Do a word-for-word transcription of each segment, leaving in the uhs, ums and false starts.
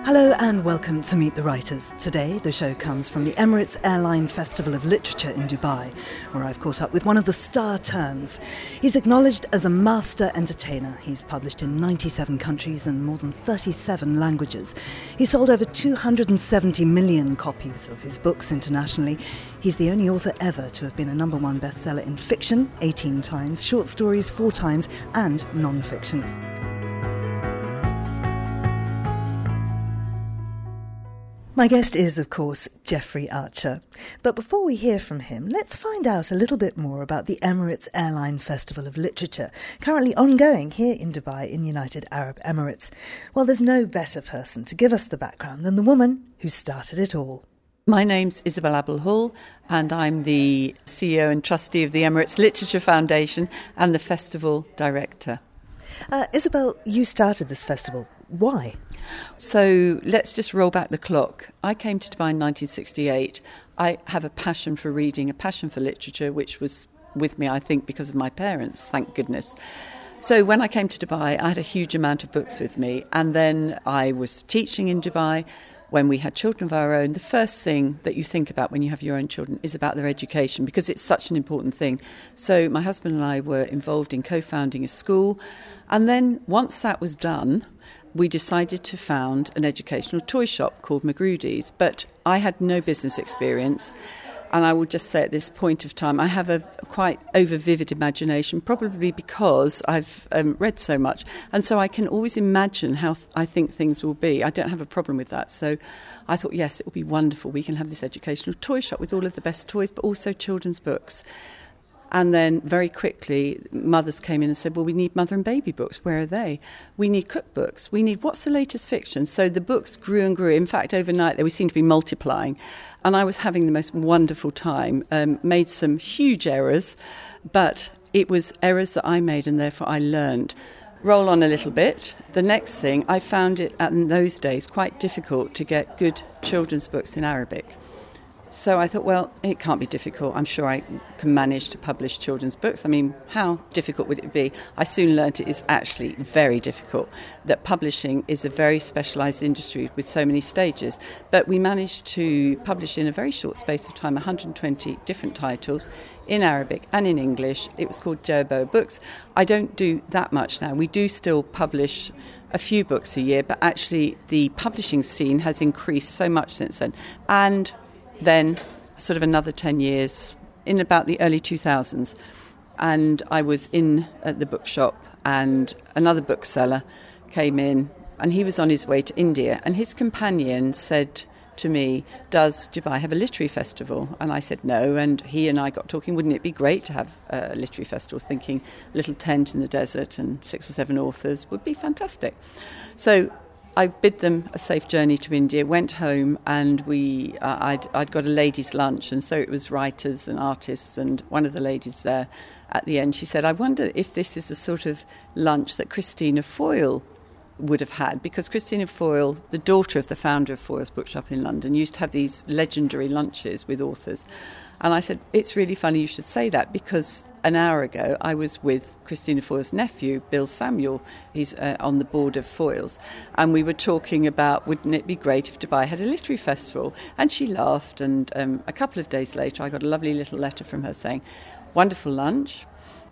Hello and welcome to Meet the Writers. Today the show comes from the Emirates Airline Festival of Literature in Dubai, where I've caught up with one of the star turns. He's acknowledged as a master entertainer. He's published in ninety-seven countries and more than thirty-seven languages. He sold over two hundred seventy million copies of his books internationally. He's the only author ever to have been a number one bestseller in fiction eighteen times, short stories four times and non-fiction. My guest is, of course, Jeffrey Archer. But before we hear from him, let's find out a little bit more about the Emirates Airline Festival of Literature, currently ongoing here in Dubai in United Arab Emirates. Well, there's no better person to give us the background than the woman who started it all. My name's Isabel Abul-Hul, and I'm the C E O and trustee of the Emirates Literature Foundation and the festival director. Uh, Isabel, you started this festival. Why? So let's just roll back the clock. I came to Dubai in nineteen sixty-eight. I have a passion for reading, a passion for literature, which was with me, I think, because of my parents, thank goodness. So when I came to Dubai, I had a huge amount of books with me. And then I was teaching in Dubai. When we had children of our own, the first thing that you think about when you have your own children is about their education, because it's such an important thing. So my husband and I were involved in co-founding a school. And then once that was done, we decided to found an educational toy shop called Magrudy's. But I had no business experience. And I will just say at this point of time, I have a quite over-vivid imagination, probably because I've um, read so much. And so I can always imagine how th- I think things will be. I don't have a problem with that. So I thought, yes, it will be wonderful. We can have this educational toy shop with all of the best toys, but also children's books. And then very quickly, mothers came in and said, well, we need mother and baby books. Where are they? We need cookbooks. We need, what's the latest fiction? So the books grew and grew. In fact, overnight, they seemed to be multiplying. And I was having the most wonderful time, um, made some huge errors, but it was errors that I made and therefore I learned. Roll on a little bit. The next thing, I found it, in those days, quite difficult to get good children's books in Arabic. So I thought, well, it can't be difficult. I'm sure I can manage to publish children's books. I mean, how difficult would it be? I soon learnt it is actually very difficult, that publishing is a very specialised industry with so many stages. But we managed to publish in a very short space of time one hundred twenty different titles in Arabic and in English. It was called Jerboa Books. I don't do that much now. We do still publish a few books a year, but actually the publishing scene has increased so much since then. And then sort of another ten years, in about the early two thousands, and I was in at the bookshop and another bookseller came in and he was on his way to India and his companion said to me, does Dubai have a literary festival? And I said no, and he and I got talking, wouldn't it be great to have a literary festival, thinking a little tent in the desert and six or seven authors would be fantastic. So I bid them a safe journey to India, went home, and we uh, I'd, I'd got a ladies' lunch, and so it was writers and artists, and one of the ladies there at the end, she said, I wonder if this is the sort of lunch that Christina Foyle would have had, because Christina Foyle, the daughter of the founder of Foyle's Bookshop in London, used to have these legendary lunches with authors. And I said, it's really funny you should say that, because an hour ago I was with Christina Foyle's nephew, Bill Samuel. He's uh, on the board of Foyle's. And we were talking about, wouldn't it be great if Dubai had a literary festival? And she laughed. And um, a couple of days later, I got a lovely little letter from her saying, wonderful lunch,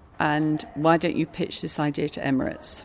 and why don't you pitch this idea to Emirates?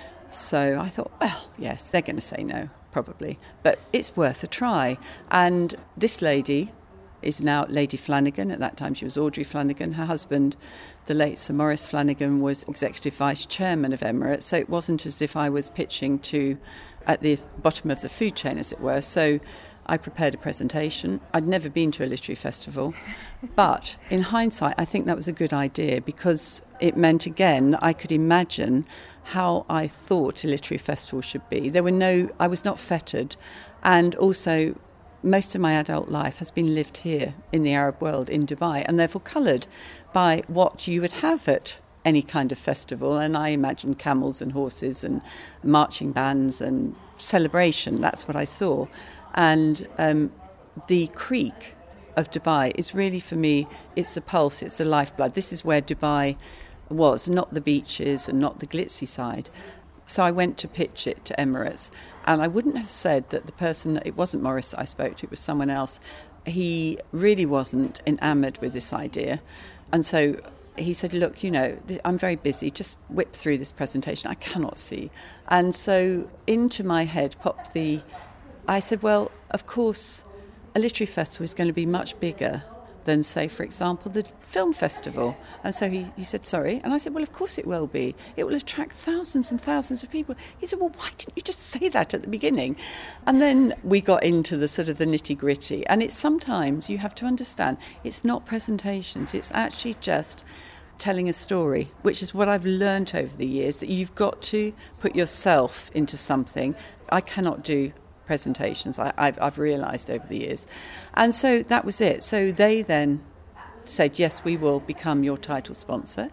So I thought, well, yes, they're going to say no, probably. But it's worth a try. And this lady is now Lady Flanagan. At that time she was Audrey Flanagan. Her husband, the late Sir Maurice Flanagan, was executive vice chairman of Emirates. So it wasn't as if I was pitching to at the bottom of the food chain, as it were. So I prepared a presentation. I'd never been to a literary festival, but in hindsight I think that was a good idea, because it meant, again, I could imagine how I thought a literary festival should be. There were no, I was not fettered, and also most of my adult life has been lived here in the Arab world, in Dubai, and therefore coloured by what you would have at any kind of festival. And I imagined camels and horses and marching bands and celebration. That's what I saw. And um, the creek of Dubai is really, for me, it's the pulse, it's the lifeblood. This is where Dubai was, not the beaches and not the glitzy side. So I went to pitch it to Emirates, and I wouldn't have said that the person, it wasn't Maurice that I spoke to, it was someone else. He really wasn't enamoured with this idea. And so he said, look, you know, I'm very busy, just whip through this presentation, I cannot see. And so into my head popped the, I said, well, of course, a literary festival is going to be much bigger than, say, for example, the film festival. And so he, he said, sorry. And I said, well, of course it will be. It will attract thousands and thousands of people. He said, well, why didn't you just say that at the beginning? And then we got into the sort of the nitty-gritty. And it's sometimes, you have to understand, it's not presentations. It's actually just telling a story, which is what I've learned over the years, that you've got to put yourself into something. I cannot do presentations, I, I've, I've realised over the years. And so that was it. So they then said, yes, we will become your title sponsor.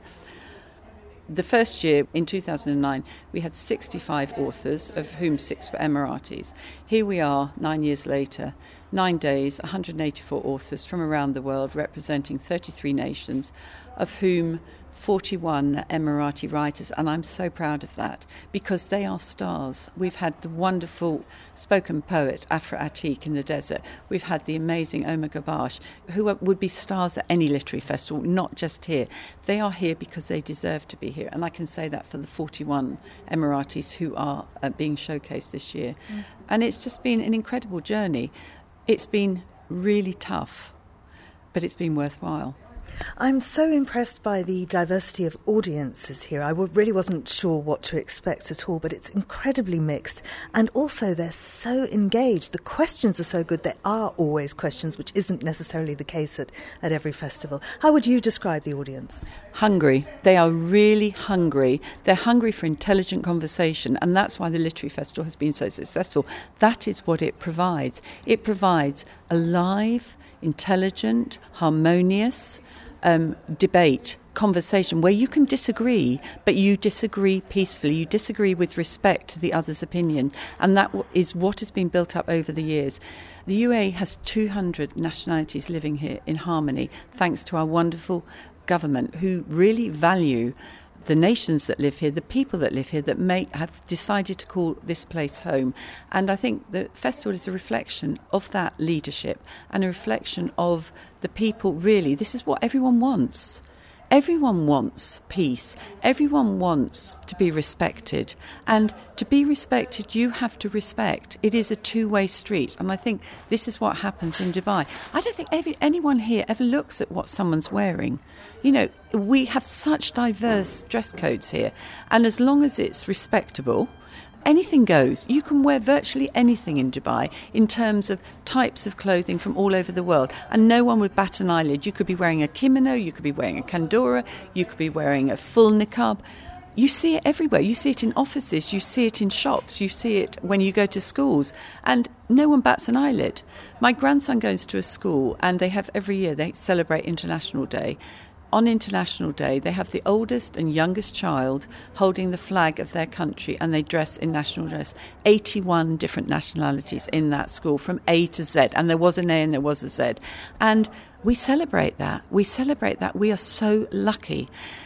The first year, in two thousand nine, we had sixty-five authors, of whom six were Emiratis. Here we are, nine years later, nine days, one hundred eighty-four authors from around the world, representing thirty-three nations, of whom forty-one Emirati writers, and I'm so proud of that because they are stars. We've had the wonderful spoken poet Afra Atiq in the desert. We've had the amazing Omar Gabash, who would be stars at any literary festival, not just here. They are here because they deserve to be here, and I can say that for the forty-one Emiratis who are uh, being showcased this year. Mm. And it's just been an incredible journey. It's been really tough, but it's been worthwhile. I'm so impressed by the diversity of audiences here. I really wasn't sure what to expect at all, but it's incredibly mixed. And also they're so engaged. The questions are so good. There are always questions, which isn't necessarily the case at, at every festival. How would you describe the audience? Hungry. They are really hungry. They're hungry for intelligent conversation, and that's why the Literary Festival has been so successful. That is what it provides. It provides a live, intelligent, harmonious um, debate, conversation where you can disagree, but you disagree peacefully. You disagree with respect to the other's opinion, and that is what has been built up over the years. The U A E has two hundred nationalities living here in harmony, thanks to our wonderful government, who really value the nations that live here, the people that live here, that may have decided to call this place home. And I think the festival is a reflection of that leadership and a reflection of the people, really. This is what everyone wants. Everyone wants peace. Everyone wants to be respected. And to be respected, you have to respect. It is a two-way street. And I think this is what happens in Dubai. I don't think every, anyone here ever looks at what someone's wearing. You know, we have such diverse dress codes here. And as long as it's respectable, anything goes. You can wear virtually anything in Dubai in terms of types of clothing from all over the world, and no one would bat an eyelid. You could be wearing a kimono, you could be wearing a kandora, you could be wearing a full niqab. You see it everywhere. You see it in offices, you see it in shops, you see it when you go to schools, and no one bats an eyelid. My grandson goes to a school, and they have every year, they celebrate International Day. On International Day, they have the oldest and youngest child holding the flag of their country, and they dress in national dress. eighty-one different nationalities in that school, from A to Z. And there was an A and there was a Z. And we celebrate that. We celebrate that. We are so lucky.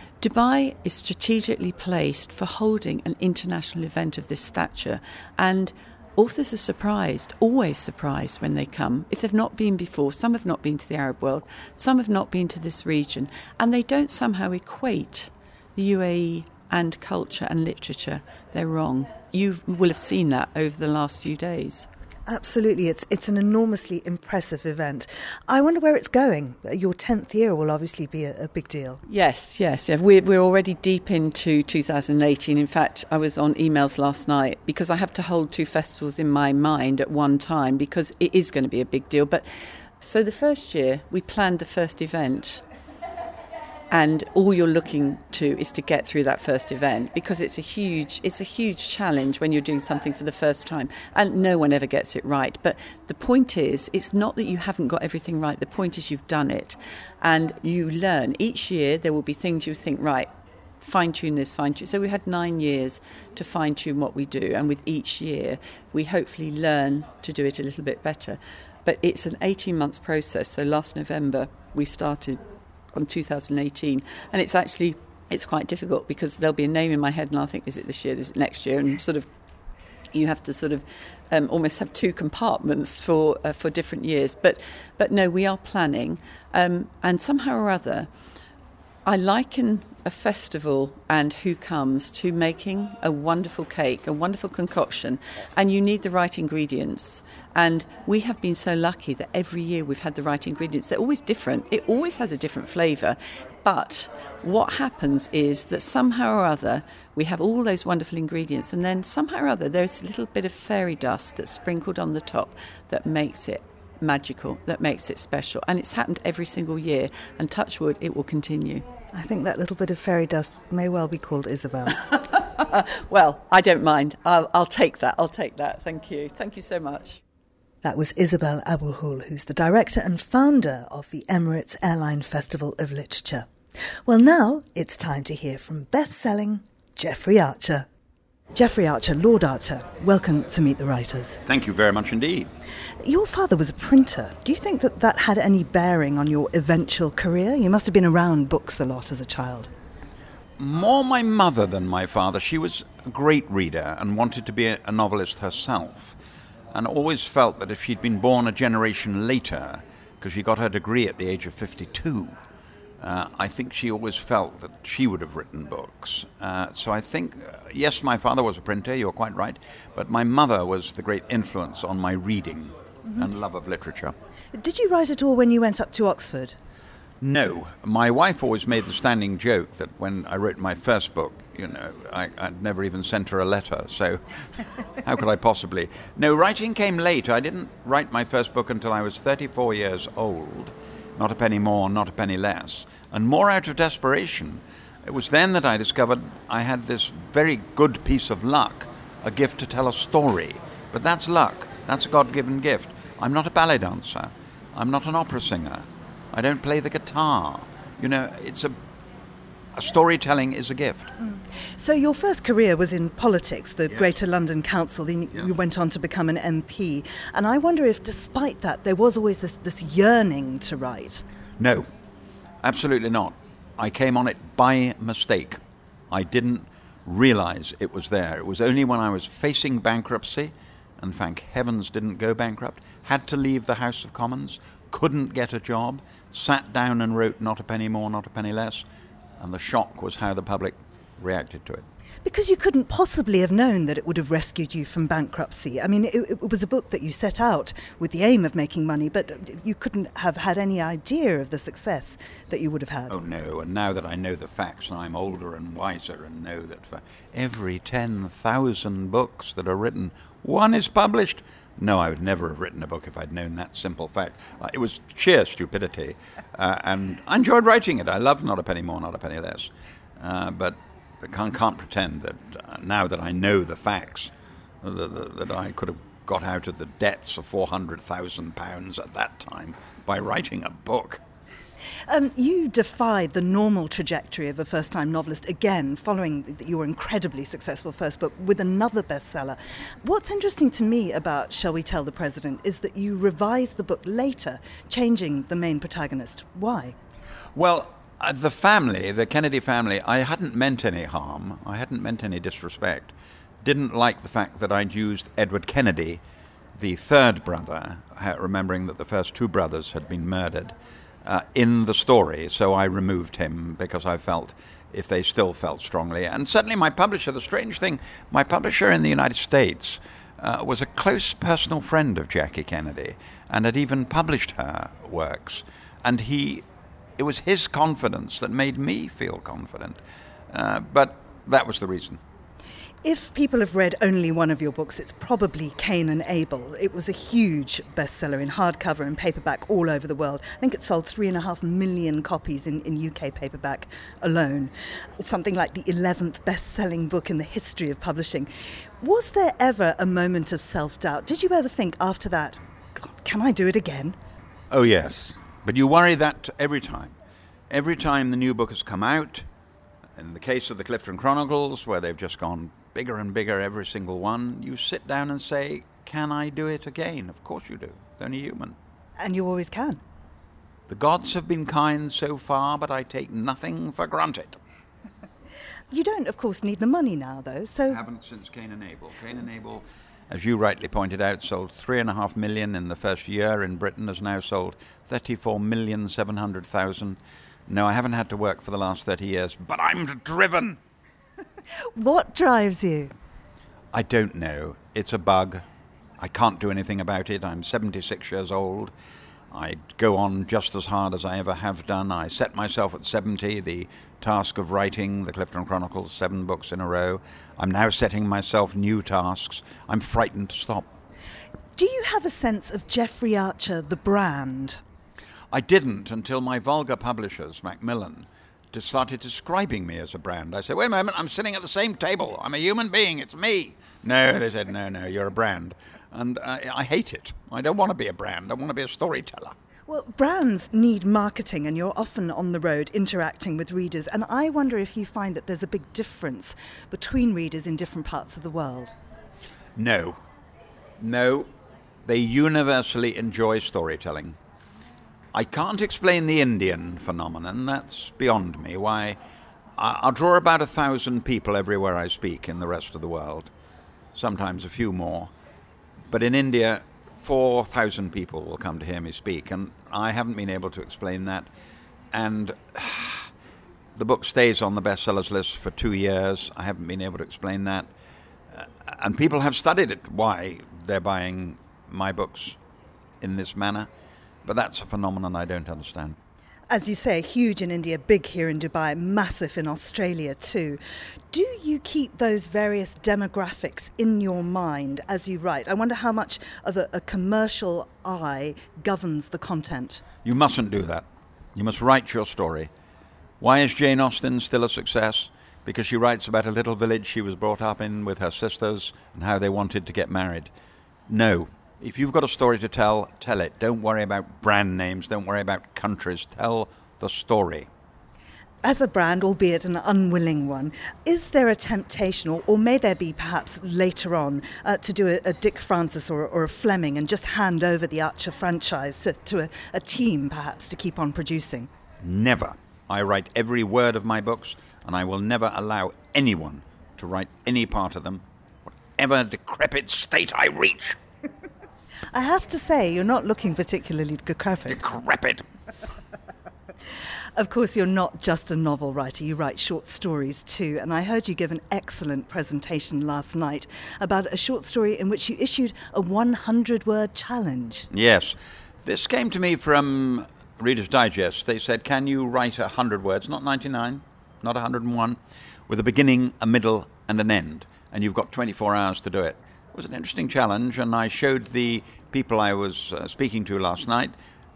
Dubai is strategically placed for holding an international event of this stature. And authors are surprised, always surprised when they come. If they've not been before, some have not been to the Arab world, some have not been to this region, and they don't somehow equate the U A E and culture and literature. They're wrong. You will have seen that over the last few days. Absolutely. It's it's an enormously impressive event. I wonder where it's going. Your tenth year will obviously be a, a big deal. Yes, yes. Yeah. We're, we're already deep into two thousand eighteen. In fact, I was on emails last night because I have to hold two festivals in my mind at one time because it is going to be a big deal. But so the first year, we planned the first event. And all you're looking to is to get through that first event, because it's a huge it's a huge challenge when you're doing something for the first time, and no one ever gets it right. But the point is, it's not that you haven't got everything right. The point is you've done it, and you learn. Each year there will be things you think, right, fine-tune this, fine-tune. So we had nine years to fine-tune what we do, and with each year we hopefully learn to do it a little bit better. But it's an eighteen months process. So last November we started on two thousand eighteen, and it's actually it's quite difficult because there'll be a name in my head and I'll think, is it this year, is it next year? And sort of, you have to sort of um, almost have two compartments for uh, for different years. But but no, we are planning. Um, and somehow or other, I liken a festival and who comes to making a wonderful cake, a wonderful concoction, and you need the right ingredients. And we have been so lucky that every year we've had the right ingredients. They're always different. It always has a different flavour. But what happens is that somehow or other we have all those wonderful ingredients, and then somehow or other there's a little bit of fairy dust that's sprinkled on the top that makes it magical, that makes it special. And it's happened every single year, and touch wood, it will continue. I think that little bit of fairy dust may well be called Isabel. Well, I don't mind. I'll, I'll take that. I'll take that. Thank you. Thank you so much. That was Isabel Abuhul, who's the director and founder of the Emirates Airline Festival of Literature. Well, now it's time to hear from best-selling Jeffrey Archer. Jeffrey Archer, Lord Archer, welcome to Meet the Writers. Thank you very much indeed. Your father was a printer. Do you think that that had any bearing on your eventual career? You must have been around books a lot as a child. More my mother than my father. She was a great reader and wanted to be a novelist herself, and always felt that if she'd been born a generation later, because she got her degree at the age of fifty-two, Uh, I think she always felt that she would have written books. Uh, so I think, uh, yes, my father was a printer, you're quite right, but my mother was the great influence on my reading mm-hmm. and love of literature. Did you write at all when you went up to Oxford? No. My wife always made the standing joke that when I wrote my first book, you know, I, I'd never even sent her a letter, so how could I possibly? No, writing came late. I didn't write my first book until I was thirty-four years old. Not a penny more, not a penny less. And more out of desperation. It was then that I discovered I had this very good piece of luck, a gift to tell a story. But that's luck. That's a God-given gift. I'm not a ballet dancer. I'm not an opera singer. I don't play the guitar. You know, it's a, a storytelling is a gift. Mm. So your first career was in politics, the yes. Greater London Council. Then yeah. you went on to become an M P. And I wonder if, despite that, there was always this, this yearning to write. No. Absolutely not. I came on it by mistake. I didn't realize it was there. It was only when I was facing bankruptcy, and thank heavens didn't go bankrupt, had to leave the House of Commons, couldn't get a job, sat down and wrote Not a Penny More, Not a Penny Less, and the shock was how the public reacted to it. Because you couldn't possibly have known that it would have rescued you from bankruptcy. I mean, it, it was a book that you set out with the aim of making money, but you couldn't have had any idea of the success that you would have had. Oh, no. And now that I know the facts, and I'm older and wiser and know that for every ten thousand books that are written, one is published. No, I would never have written a book if I'd known that simple fact. Uh, it was sheer stupidity. Uh, and I enjoyed writing it. I loved Not a Penny More, Not a Penny Less. Uh, but I can't, can't pretend that uh, now that I know the facts, uh, the, the, that I could have got out of the debts of four hundred thousand pounds at that time by writing a book. Um, you defied the normal trajectory of a first-time novelist again, following your incredibly successful first book with another bestseller. What's interesting to me about Shall We Tell the President is that you revised the book later, changing the main protagonist. Why? Well, uh, the family, the Kennedy family, I hadn't meant any harm. I hadn't meant any disrespect. Didn't like the fact that I'd used Edward Kennedy, the third brother, remembering that the first two brothers had been murdered, Uh, in the story, so I removed him because I felt if they still felt strongly. And certainly my publisher, the strange thing, my publisher in the United States uh, was a close personal friend of Jackie Kennedy and had even published her works. And he, it was his confidence that made me feel confident. Uh, but that was the reason. If people have read only one of your books, it's probably Cain and Abel. It was a huge bestseller in hardcover and paperback all over the world. I think it sold three and a half million copies in, in U K paperback alone. It's something like the eleventh best-selling book in the history of publishing. Was there ever a moment of self-doubt? Did you ever think after that, God, can I do it again? Oh, yes. But you worry that every time. Every time the new book has come out, in the case of the Clifton Chronicles, where they've just gone bigger and bigger, every single one, you sit down and say, can I do it again? Of course you do. It's only human. And you always can. The gods have been kind so far, but I take nothing for granted. You don't, of course, need the money now, though, so... I haven't since Cain and Abel. Cain and Abel, as you rightly pointed out, sold three and a half million in the first year in Britain, has now sold thirty-four million seven hundred thousand. No, I haven't had to work for the last thirty years, but I'm driven. What drives you? I don't know. It's a bug. I can't do anything about it. I'm seventy-six years old. I go on just as hard as I ever have done. I set myself at seventy the task of writing the Clifton Chronicles, seven books in a row. I'm now setting myself new tasks. I'm frightened to stop. Do you have a sense of Jeffrey Archer, the brand? I didn't until my vulgar publishers, Macmillan, just started describing me as a brand. I said, wait a moment, I'm sitting at the same table. I'm a human being. It's me. No, they said, no, no, you're a brand. And uh, I hate it. I don't want to be a brand. I want to be a storyteller. Well, brands need marketing, and you're often on the road interacting with readers. And I wonder if you find that there's a big difference between readers in different parts of the world. No. No. They universally enjoy storytelling. I can't explain the Indian phenomenon. That's beyond me. Why, I'll draw about a thousand people everywhere I speak in the rest of the world. Sometimes a few more. But in India, four thousand people will come to hear me speak, and I haven't been able to explain that. And the book stays on the bestsellers list for two years. I haven't been able to explain that. Uh, and people have studied it, why they're buying my books in this manner. But that's a phenomenon I don't understand. As you say, huge in India, big here in Dubai, massive in Australia too. Do you keep those various demographics in your mind as you write? I wonder how much of a, a commercial eye governs the content. You mustn't do that. You must write your story. Why is Jane Austen still a success? Because she writes about a little village she was brought up in with her sisters and how they wanted to get married. No. If you've got a story to tell, tell it. Don't worry about brand names. Don't worry about countries. Tell the story. As a brand, albeit an unwilling one, is there a temptation, or, or may there be perhaps later on, uh, to do a, a Dick Francis or, or a Fleming and just hand over the Archer franchise to, to a, a team, perhaps, to keep on producing? Never. I write every word of my books, and I will never allow anyone to write any part of them, whatever decrepit state I reach. I have to say, you're not looking particularly decrepit. Decrepit. Of course, you're not just a novel writer. You write short stories too. And I heard you give an excellent presentation last night about a short story in which you issued a hundred word challenge. Yes. This came to me from Reader's Digest. They said, can you write one hundred words, not ninety-nine, not one hundred one, with a beginning, a middle, and an end? And you've got twenty-four hours to do it. It was an interesting challenge, and I showed the people I was uh, speaking to last night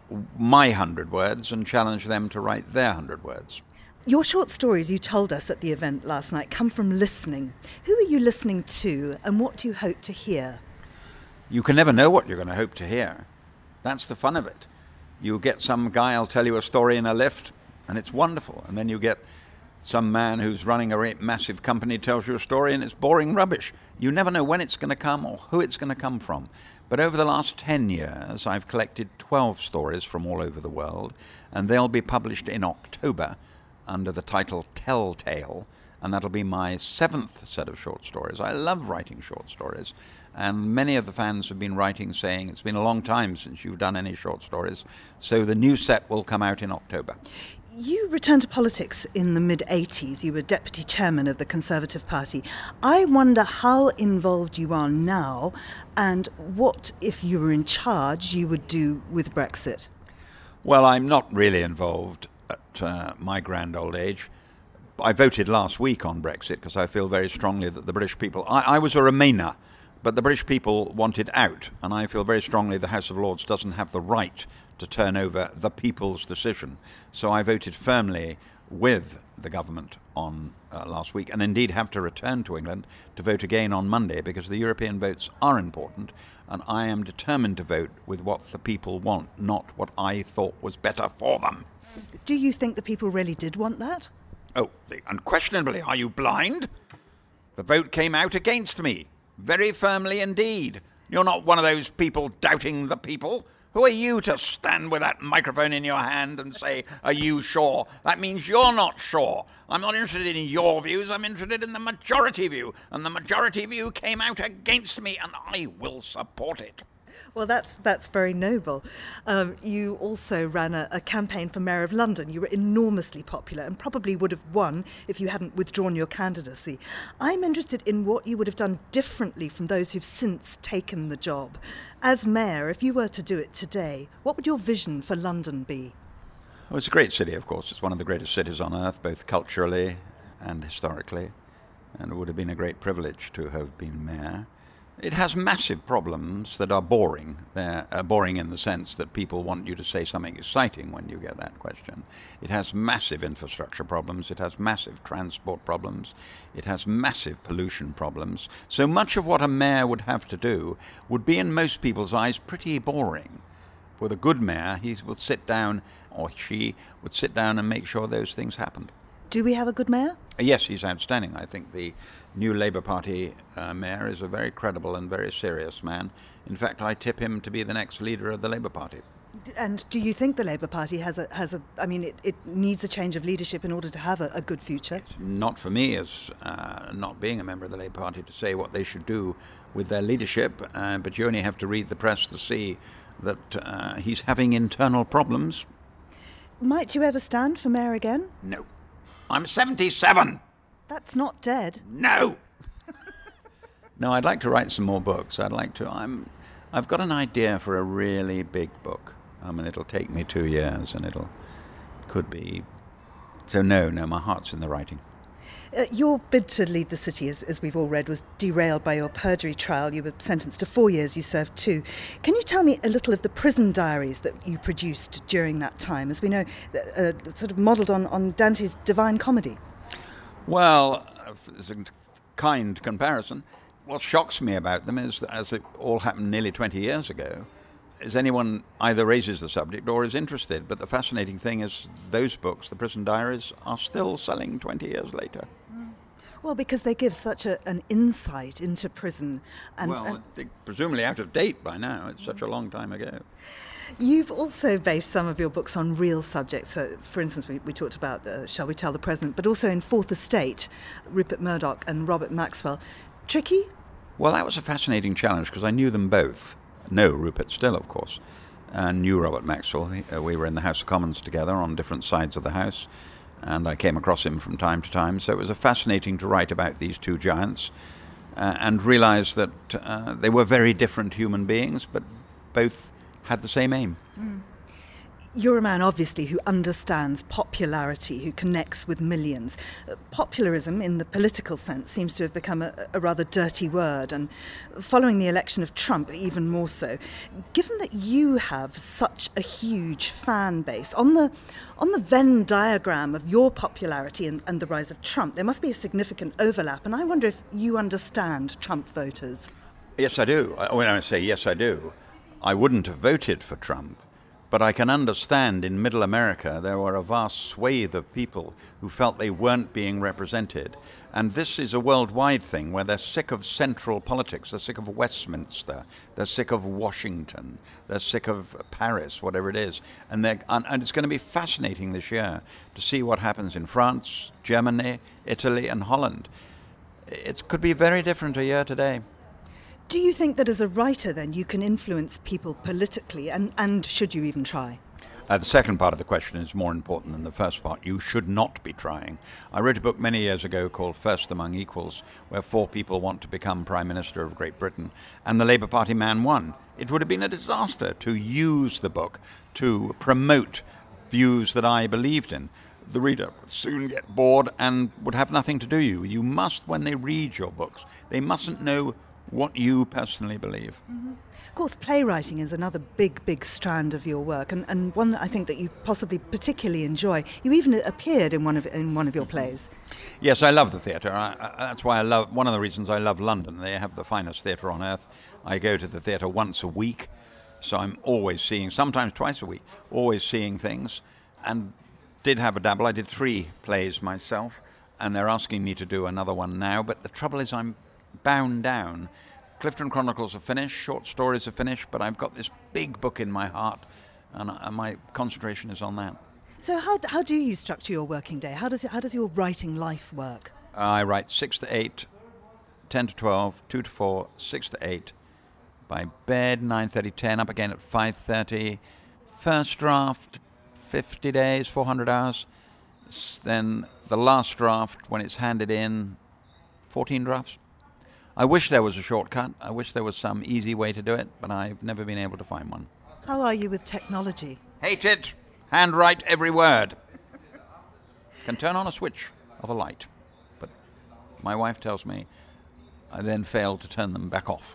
my hundred words and challenged them to write their hundred words. Your short stories, you told us at the event last night, come from listening. Who are you listening to, and what do you hope to hear? You can never know what you're going to hope to hear. That's the fun of it. You get some guy who'll tell you a story in a lift, and it's wonderful. And then you get some man who's running a massive company tells you a story, and it's boring rubbish. You never know when it's going to come or who it's going to come from. But over the last ten years, I've collected twelve stories from all over the world, and they'll be published in October under the title Telltale, and that'll be my seventh set of short stories. I love writing short stories, and many of the fans have been writing saying it's been a long time since you've done any short stories, so the new set will come out in October. You returned to politics in the mid-eighties. You were deputy chairman of the Conservative Party. I wonder how involved you are now, and what, if you were in charge, you would do with Brexit. Well, I'm not really involved at uh, my grand old age. I voted last week on Brexit because I feel very strongly that the British people... I, I was a Remainer, but the British people wanted out, and I feel very strongly the House of Lords doesn't have the right to turn over the people's decision. So I voted firmly with the government on uh, last week, and indeed have to return to England to vote again on Monday because the European votes are important, and I am determined to vote with what the people want, not what I thought was better for them. Do you think the people really did want that? Oh, unquestionably. Are you blind? The vote came out against me, very firmly indeed. You're not one of those people doubting the people. Who are you to stand with that microphone in your hand and say, are you sure? That means you're not sure. I'm not interested in your views, I'm interested in the majority view. And the majority view came out against me, and I will support it. Well, that's that's very noble. Um, you also ran a, a campaign for Mayor of London. You were enormously popular and probably would have won if you hadn't withdrawn your candidacy. I'm interested in what you would have done differently from those who've since taken the job. As mayor, if you were to do it today, what would your vision for London be? Well, it's a great city, of course. It's one of the greatest cities on earth, both culturally and historically. And it would have been a great privilege to have been mayor. It has massive problems that are boring. They're uh, boring in the sense that people want you to say something exciting when you get that question. It has massive infrastructure problems. It has massive transport problems. It has massive pollution problems. So much of what a mayor would have to do would be, in most people's eyes, pretty boring. With a good mayor, he would sit down, or she would sit down and make sure those things happened. Do we have a good mayor? Yes, he's outstanding. I think the new Labour Party uh, mayor is a very credible and very serious man. In fact, I tip him to be the next leader of the Labour Party. And do you think the Labour Party has a, has a I mean, it, it needs a change of leadership in order to have a, a good future? It's not for me, as uh, not being a member of the Labour Party, to say what they should do with their leadership, uh, but you only have to read the press to see that uh, he's having internal problems. Might you ever stand for mayor again? No. I'm seventy-seven. That's not dead. No. No, I'd like to write some more books. I'd like to. I'm. I've got an idea for a really big book. I mean, it'll take me two years, and it'll could be. So no, no, my heart's in the writing. Uh, your bid to lead the city, as, as we've all read, was derailed by your perjury trial. You were sentenced to four years, you served two. Can you tell me a little of the prison diaries that you produced during that time? As we know, uh, sort of modelled on, on Dante's Divine Comedy. Well, it's a kind comparison. What shocks me about them is that, as it all happened nearly twenty years ago, is anyone either raises the subject or is interested. But the fascinating thing is those books, the prison diaries, are still selling twenty years later. Well, because they give such a, an insight into prison. And, well, and they're presumably out of date by now. It's such a long time ago. You've also based some of your books on real subjects. So, for instance, we, we talked about uh, Shall We Tell the President, but also in Fourth Estate, Rupert Murdoch and Robert Maxwell. Tricky? Well, that was a fascinating challenge because I knew them both. No, Rupert still, of course, and knew Robert Maxwell. Uh, we were in the House of Commons together on different sides of the House, and I came across him from time to time. So it was a fascinating to write about these two giants uh, and realise that uh, they were very different human beings, but both had the same aim. Mm. You're a man, obviously, who understands popularity, who connects with millions. Uh, popularism, in the political sense, seems to have become a, a rather dirty word, and following the election of Trump, even more so. Given that you have such a huge fan base, on the on the Venn diagram of your popularity and, and the rise of Trump, there must be a significant overlap, and I wonder if you understand Trump voters. Yes, I do. When I say yes, I do, I wouldn't have voted for Trump. But I can understand in Middle America there were a vast swathe of people who felt they weren't being represented. And this is a worldwide thing where they're sick of central politics. They're sick of Westminster. They're sick of Washington. They're sick of Paris, whatever it is. And, they're, and it's going to be fascinating this year to see what happens in France, Germany, Italy, and Holland. It could be very different a year today. Do you think that as a writer, then, you can influence people politically, and, and should you even try? Uh, the second part of the question is more important than the first part. You should not be trying. I wrote a book many years ago called First Among Equals, where four people want to become Prime Minister of Great Britain, and the Labour Party man won. It would have been a disaster to use the book to promote views that I believed in. The reader would soon get bored and would have nothing to do you. You must, when they read your books, they mustn't know what you personally believe. Mm-hmm. Of course, playwriting is another big, big strand of your work, and, and one that I think that you possibly particularly enjoy. You even appeared in one of in one of your plays. Yes, I love the theatre. I, I, that's why I love. One of the reasons I love London. They have the finest theatre on earth. I go to the theatre once a week, so I'm always seeing, sometimes twice a week, always seeing things. And did have a dabble. I did three plays myself, and they're asking me to do another one now. But the trouble is, I'm bound down Clifton Chronicles are finished, short stories are finished, but I've got this big book in my heart, and uh, my concentration is on that. So how how do you structure your working day? How does it, how does your writing life work? I write six to eight, ten to twelve, two to four, six to eight. By bed, nine thirty, ten, up again at five thirty. First draft, fifty days, four hundred hours. Then the last draft, when it's handed in, fourteen drafts. I wish there was a shortcut. I wish there was some easy way to do it, but I've never been able to find one. How are you with technology? Hate it. Handwrite every word. Can turn on a switch of a light. But my wife tells me I then fail to turn them back off.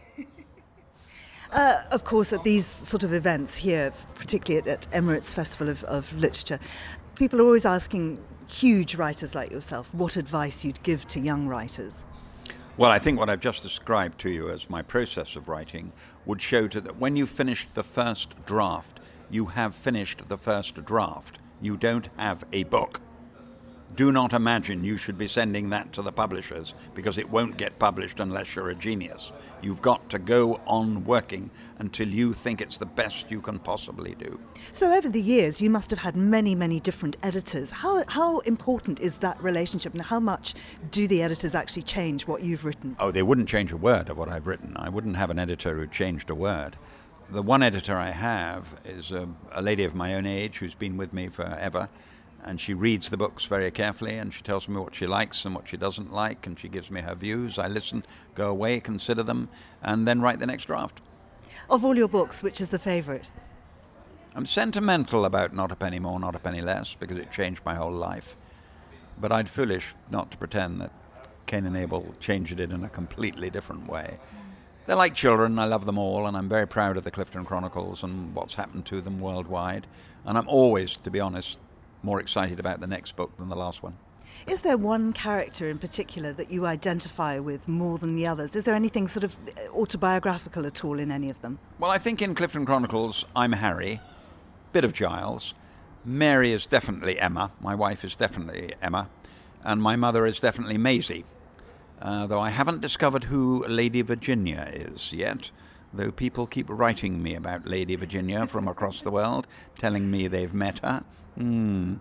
Uh, of course, at these sort of events here, particularly at, at Emirates Festival of, of Literature, people are always asking huge writers like yourself what advice you'd give to young writers. Well, I think what I've just described to you as my process of writing would show to that when you finished the first draft, you have finished the first draft. You don't have a book. Do not imagine you should be sending that to the publishers, because it won't get published unless you're a genius. You've got to go on working until you think it's the best you can possibly do. So over the years, you must have had many, many different editors. How how important is that relationship, and how much do the editors actually change what you've written? Oh, they wouldn't change a word of what I've written. I wouldn't have an editor who changed a word. The one editor I have is a, a lady of my own age who's been with me forever. And she reads the books very carefully, and she tells me what she likes and what she doesn't like, and she gives me her views. I listen, go away, consider them, and then write the next draft. Of all your books, which is the favourite? I'm sentimental about Not a Penny More, Not a Penny Less, because it changed my whole life. But I'd foolish not to pretend that Cain and Abel changed it in a completely different way. They're like children. I love them all, and I'm very proud of the Clifton Chronicles and what's happened to them worldwide. And I'm always, to be honest, more excited about the next book than the last one. Is there one character in particular that you identify with more than the others? Is there anything sort of autobiographical at all in any of them? Well, I think in Clifton Chronicles, I'm Harry, bit of Giles. Mary is definitely Emma. My wife is definitely Emma. And my mother is definitely Maisie. Uh, though I haven't discovered who Lady Virginia is yet, though people keep writing me about Lady Virginia from across the world, telling me they've met her. Hmm.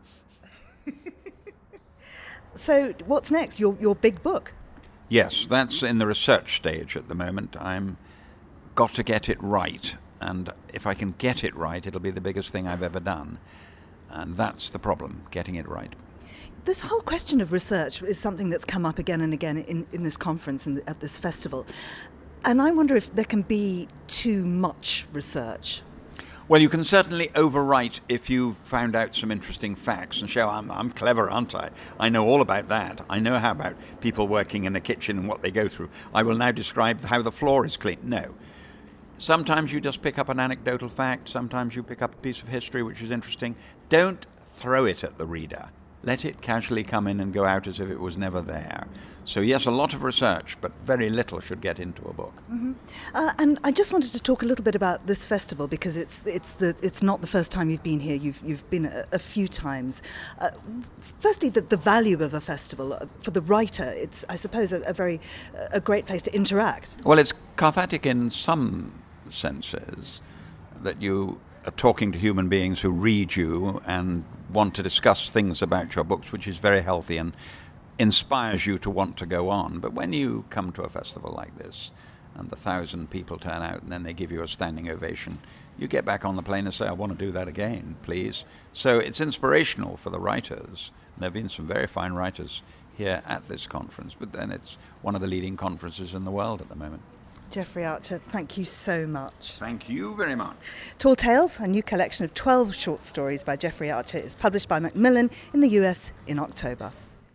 So what's next? Your your big book? Yes, that's in the research stage at the moment. I'm got to get it right, and if I can get it right, it'll be the biggest thing I've ever done. And that's the problem, getting it right. This whole question of research is something that's come up again and again in, in this conference and at this festival. And I wonder if there can be too much research. Well, you can certainly overwrite if you found out some interesting facts and show I'm, I'm clever, aren't I? I know all about that. I know how about people working in a kitchen and what they go through. I will now describe how the floor is cleaned. No. Sometimes you just pick up an anecdotal fact. Sometimes you pick up a piece of history which is interesting. Don't throw it at the reader. Let it casually come in and go out as if it was never there. So yes, a lot of research, but very little should get into a book. Mm-hmm. Uh, and I just wanted to talk a little bit about this festival, because it's it's the it's not the first time you've been here. You've you've been a, a few times. Uh, firstly, the, the value of a festival for the writer. It's, I suppose, a, a very a great place to interact. Well, it's cathartic in some senses that you are talking to human beings who read you and want to discuss things about your books, which is very healthy and inspires you to want to go on. But when you come to a festival like this and a thousand people turn out and then they give you a standing ovation, you get back on the plane and say, I want to do that again, please. So it's inspirational for the writers. There have been some very fine writers here at this conference, but then it's one of the leading conferences in the world at the moment. Geoffrey Archer, thank you so much. Thank you very much. Tall Tales, a new collection of twelve short stories by Geoffrey Archer, is published by Macmillan in the U S in October.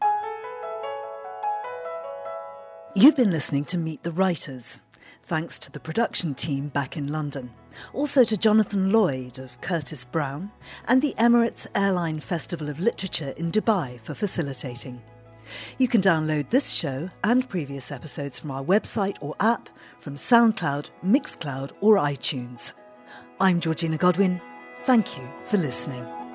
You've been listening to Meet the Writers. Thanks to the production team back in London. Also to Jonathan Lloyd of Curtis Brown and the Emirates Airline Festival of Literature in Dubai for facilitating. You can download this show and previous episodes from our website or app, from SoundCloud, Mixcloud or iTunes. I'm Georgina Godwin. Thank you for listening.